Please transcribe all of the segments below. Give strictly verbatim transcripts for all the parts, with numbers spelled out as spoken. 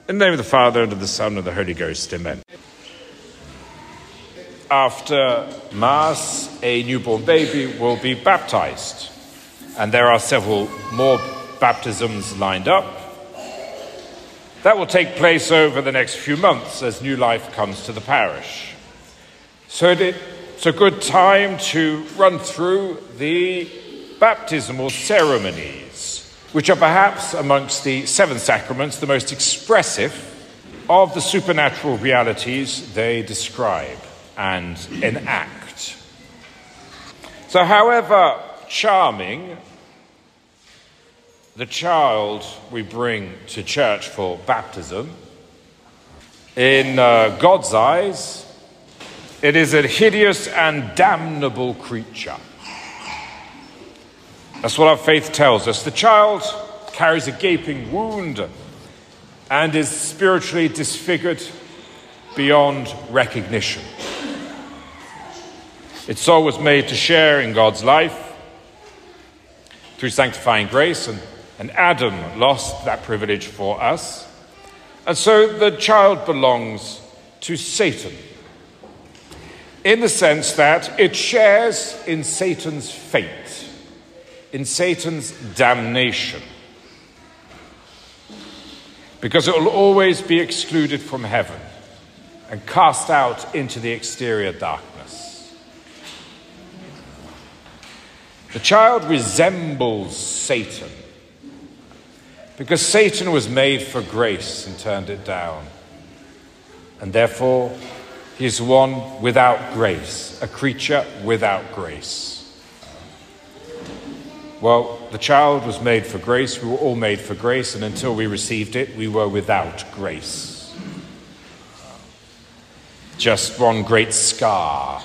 In the name of the Father, and of the Son, and of the Holy Ghost. Amen. After Mass, a newborn baby will be baptized. And there are several more baptisms lined up. That will take place over the next few months as new life comes to the parish. So it's a good time to run through the baptismal ceremonies, which are perhaps amongst the seven sacraments the most expressive of the supernatural realities they describe and enact. So however charming the child we bring to church for baptism, in uh, God's eyes, it is a hideous and damnable creature. That's what our faith tells us. The child carries a gaping wound and is spiritually disfigured beyond recognition. Its soul was made to share in God's life through sanctifying grace, and, and Adam lost that privilege for us. And so the child belongs to Satan, in the sense that it shares in Satan's fate, in Satan's damnation, because it will always be excluded from heaven and cast out into the exterior darkness. The child resembles Satan because Satan was made for grace and turned it down, and therefore he is one without grace, a creature without grace. Well, the child was made for grace. We were all made for grace, and until we received it, we were without grace. Just one great scar.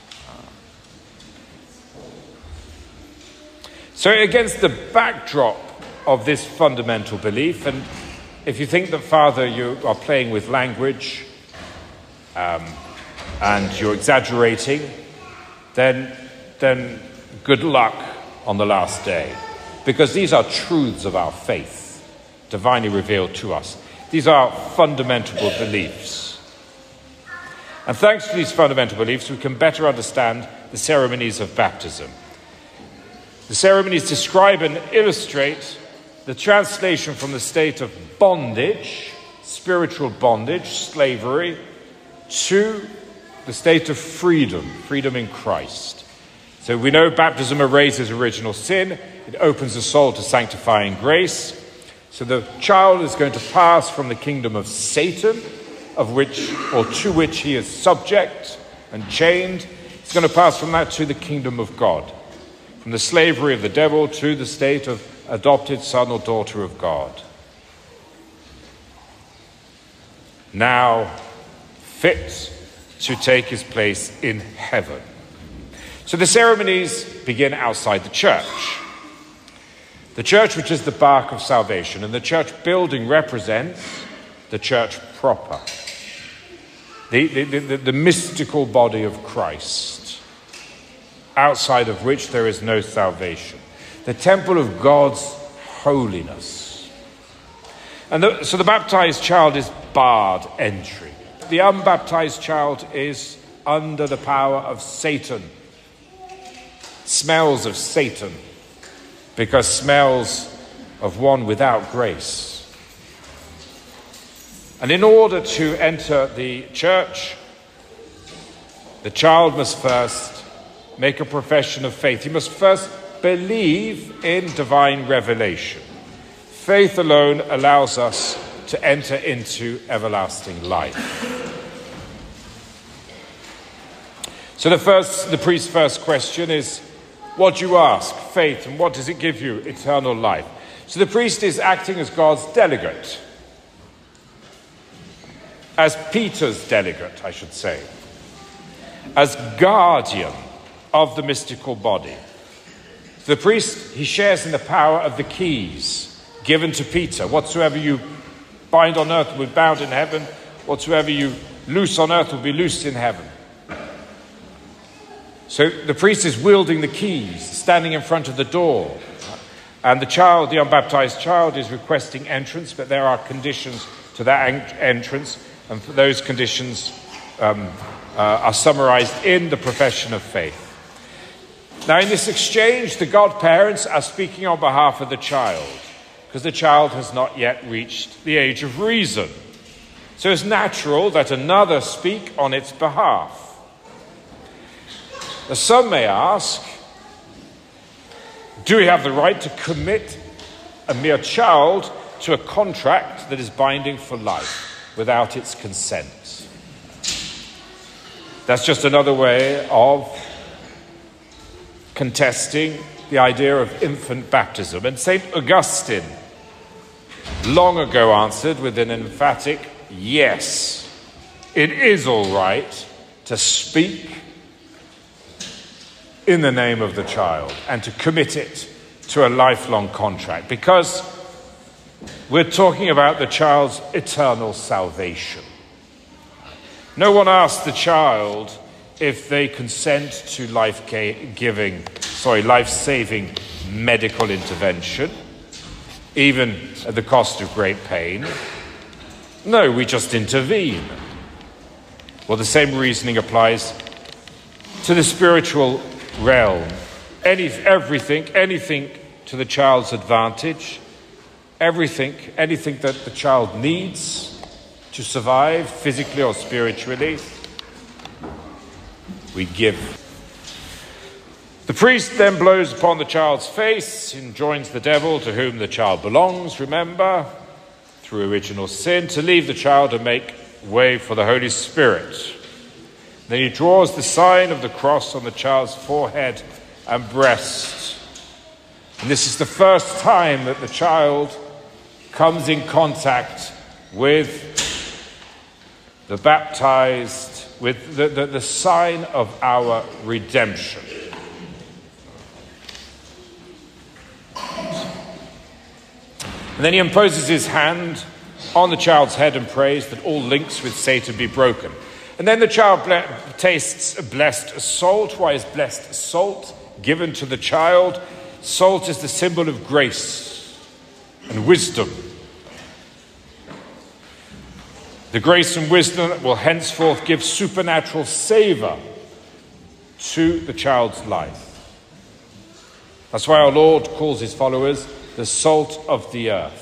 So against the backdrop of this fundamental belief, and if you think that, Father, you are playing with language um, and you're exaggerating, then, then good luck on the last day, because these are truths of our faith, divinely revealed to us. These are fundamental beliefs. And thanks to these fundamental beliefs, we can better understand the ceremonies of baptism. The ceremonies describe and illustrate the translation from the state of bondage, spiritual bondage, slavery, to the state of freedom, freedom in Christ. So we know baptism erases original sin. It opens the soul to sanctifying grace. So the child is going to pass from the kingdom of Satan, of which or to which he is subject and chained. It's going to pass from that to the kingdom of God, from the slavery of the devil to the state of adopted son or daughter of God. Now fit to take his place in heaven. So the ceremonies begin outside the church. The church, which is the bark of salvation, and the church building represents the church proper, the, the, the, the mystical body of Christ, outside of which there is no salvation, the temple of God's holiness. And the, so the baptized child is barred entry. The unbaptized child is under the power of Satan. Smells of Satan, because smells of one without grace. And in order to enter the church, the child must first make a profession of faith. He must first believe in divine revelation. Faith alone allows us to enter into everlasting life. So the first, the priest's first question is, what do you ask? Faith. And what does it give you? Eternal life. So the priest is acting as God's delegate. As Peter's delegate, I should say. As guardian of the mystical body. The priest, he shares in the power of the keys given to Peter. Whatsoever you bind on earth will be bound in heaven. Whatsoever you loose on earth will be loosed in heaven. So the priest is wielding the keys, standing in front of the door. And the child, the unbaptized child, is requesting entrance, but there are conditions to that en- entrance, and those conditions um, uh, are summarized in the profession of faith. Now, in this exchange, the godparents are speaking on behalf of the child, because the child has not yet reached the age of reason. So it's natural that another speak on its behalf. Now, some may ask, do we have the right to commit a mere child to a contract that is binding for life without its consent? That's just another way of contesting the idea of infant baptism. And Saint Augustine long ago answered with an emphatic yes. It is all right to speak in the name of the child and to commit it to a lifelong contract, because we're talking about the child's eternal salvation. No one asks the child if they consent to life-giving, sorry, life-saving medical intervention, even at the cost of great pain. No, we just intervene. Well, the same reasoning applies to the spiritual realm. Any, everything, anything to the child's advantage, everything, anything that the child needs to survive physically or spiritually, we give. The priest then blows upon the child's face and joins the devil, to whom the child belongs, remember, through original sin, to leave the child and make way for the Holy Spirit. Then he draws the sign of the cross on the child's forehead and breast. And this is the first time that the child comes in contact with the baptized, with the, the, the sign of our redemption. And then he imposes his hand on the child's head and prays that all links with Satan be broken. And then the child ble- tastes blessed salt. Why is blessed salt given to the child? Salt is the symbol of grace and wisdom. The grace and wisdom that will henceforth give supernatural savor to the child's life. That's why our Lord calls his followers the salt of the earth.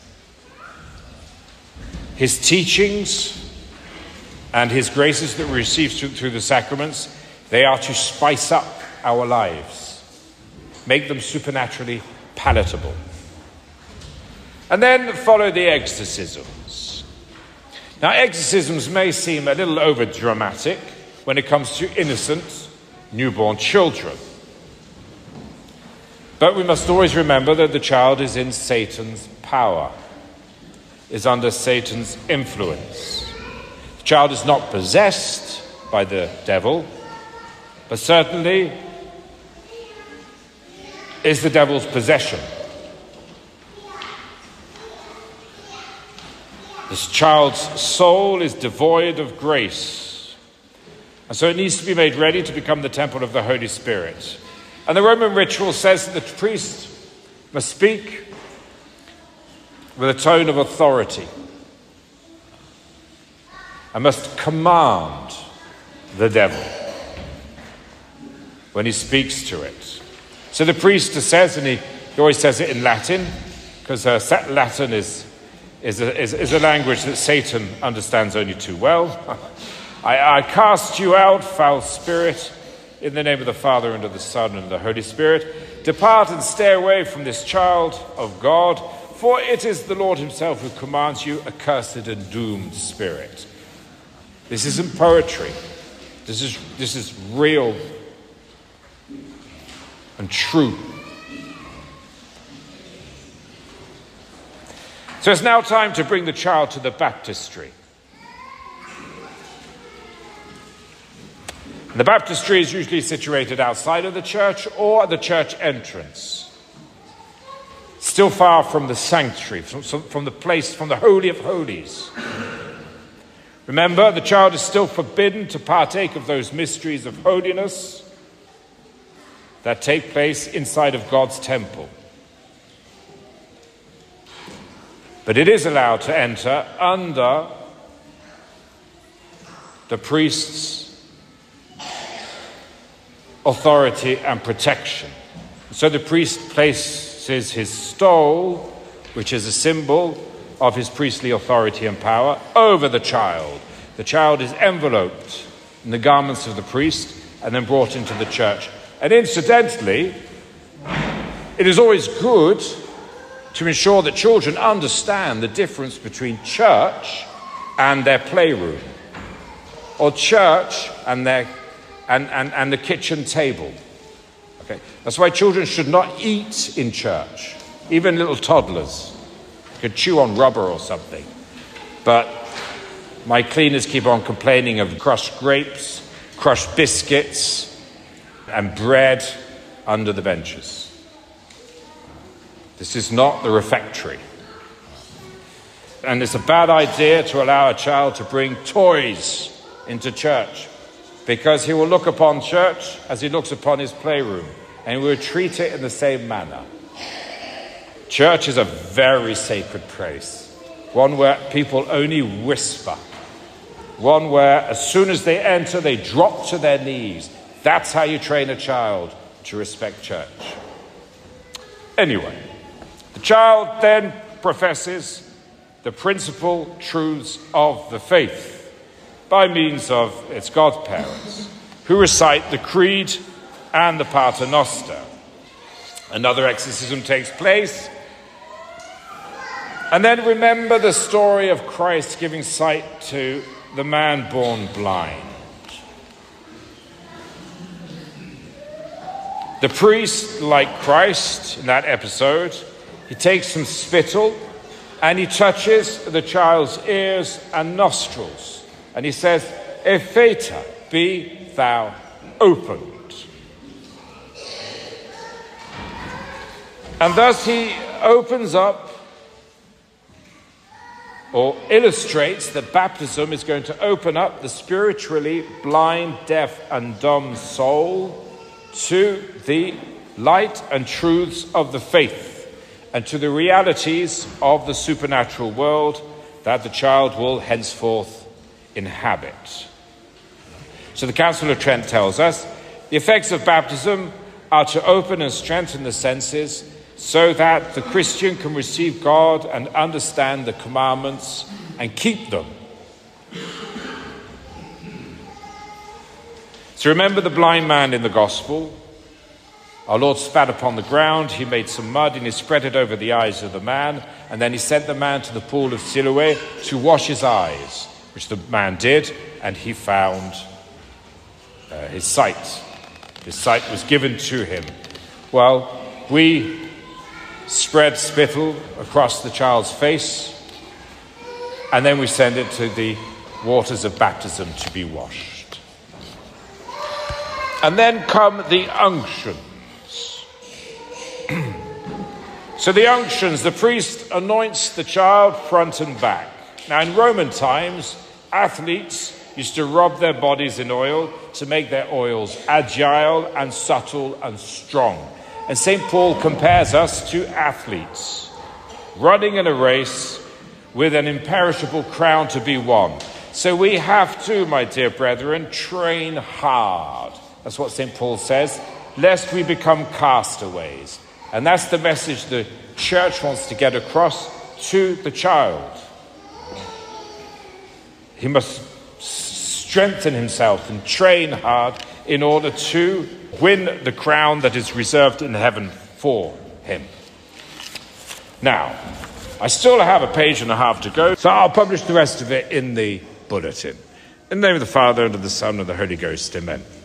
His teachings and his graces that we receive through, through the sacraments, they are to spice up our lives, make them supernaturally palatable. And then follow the exorcisms. Now, exorcisms may seem a little over-dramatic when it comes to innocent newborn children. But we must always remember that the child is in Satan's power, is under Satan's influence. The child is not possessed by the devil, but certainly is the devil's possession. This child's soul is devoid of grace, and so it needs to be made ready to become the temple of the Holy Spirit. And the Roman ritual says that the priest must speak with a tone of authority and must command the devil when he speaks to it. So the priest says, and he, he always says it in Latin, because uh, Latin is, is, a, is, is a language that Satan understands only too well. I, I cast you out, foul spirit, in the name of the Father, and of the Son, and of the Holy Spirit. Depart and stay away from this child of God, for it is the Lord himself who commands you, accursed and doomed spirit. This isn't poetry. This is, this is real and true. So it's now time to bring the child to the baptistry. The baptistry is usually situated outside of the church or at the church entrance, still far from the sanctuary, from, from the place, from the Holy of Holies. Remember, the child is still forbidden to partake of those mysteries of holiness that take place inside of God's temple. But it is allowed to enter under the priest's authority and protection. So the priest places his stole, which is a symbol of his priestly authority and power, over the child. The child is enveloped in the garments of the priest and then brought into the church. And incidentally, it is always good to ensure that children understand the difference between church and their playroom, or church and their and, and, and the kitchen table. Okay? That's why children should not eat in church. Even little toddlers could chew on rubber or something. But my cleaners keep on complaining of crushed grapes, crushed biscuits, and bread under the benches. This is not the refectory. And it's a bad idea to allow a child to bring toys into church, because he will look upon church as he looks upon his playroom, and we will treat it in the same manner. Church is a very sacred place, one where people only whisper, one where as soon as they enter they drop to their knees. That's how you train a child to respect church. Anyway, the child then professes the principal truths of the faith by means of its godparents, who recite the Creed and the Pater Noster. Another exorcism takes place. And then remember the story of Christ giving sight to the man born blind. The priest, like Christ in that episode, he takes some spittle and he touches the child's ears and nostrils. And he says, "Epheta, be thou opened." And thus he opens up, or illustrates that baptism is going to open up the spiritually blind, deaf, and dumb soul to the light and truths of the faith and to the realities of the supernatural world that the child will henceforth inhabit. So the Council of Trent tells us the effects of baptism are to open and strengthen the senses so that the Christian can receive God and understand the commandments and keep them. So remember the blind man in the gospel. Our Lord spat upon the ground, he made some mud and he spread it over the eyes of the man, and then he sent the man to the pool of Siloé to wash his eyes, which the man did, and he found uh, his sight. His sight was given to him. Well, we spread spittle across the child's face, and then we send it to the waters of baptism to be washed. And then come the unctions. So the unctions, the priest anoints the child front and back. Now in Roman times, athletes used to rub their bodies in oil to make their oils agile and subtle and strong. And Saint Paul compares us to athletes running in a race with an imperishable crown to be won. So we have to, my dear brethren, train hard. That's what Saint Paul says, lest we become castaways. And that's the message the church wants to get across to the child. He must strengthen himself and train hard in order to win the crown that is reserved in heaven for him. Now, I still have a page and a half to go, so I'll publish the rest of it in the bulletin. In the name of the Father, and of the Son, and of the Holy Ghost, amen.